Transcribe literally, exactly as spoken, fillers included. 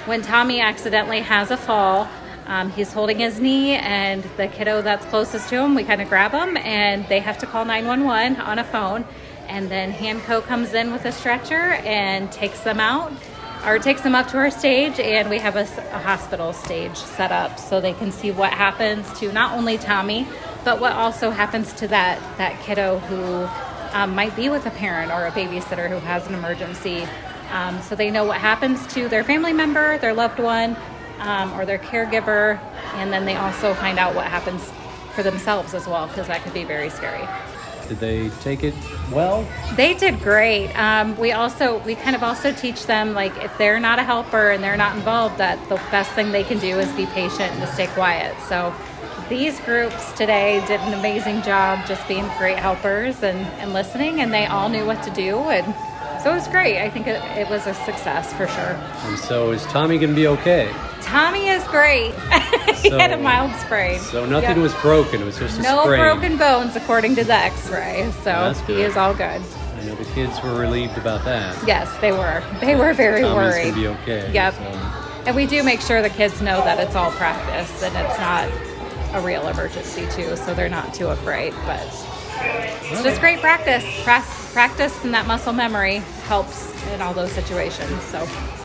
when Tommy accidentally has a fall, um, he's holding his knee, and the kiddo that's closest to him, we kind of grab him, and they have to call nine one one on a phone. And then Hanco comes in with a stretcher and takes them out, or takes them up to our stage, and we have a, a hospital stage set up so they can see what happens to not only Tommy, but what also happens to that, that kiddo who um, might be with a parent or a babysitter who has an emergency. Um, so they know what happens to their family member, their loved one, um, or their caregiver, and then they also find out what happens for themselves as well, because that could be very scary. Did they take it well? They did great. Um, we also, we kind of also teach them, like, if they're not a helper and they're not involved, that the best thing they can do is be patient and to stay quiet. So these groups today did an amazing job just being great helpers and, and listening, and they all knew what to do. And so it was great. I think it, it was a success for sure. And so is Tommy going to be okay? Tommy is great. he So- had a mild sprain. So nothing Yep. was broken. It was just a No sprain. broken bones, according to the x-ray. So That's he good. is all good. I know the kids were relieved about that. Yes, they were. They were very Tommy's worried. going to be okay. Yep. So. And we do make sure the kids know that it's all practice and it's not a real emergency too, so they're not too afraid. But it's just great practice. Pra- Practice and that muscle memory helps in all those situations. So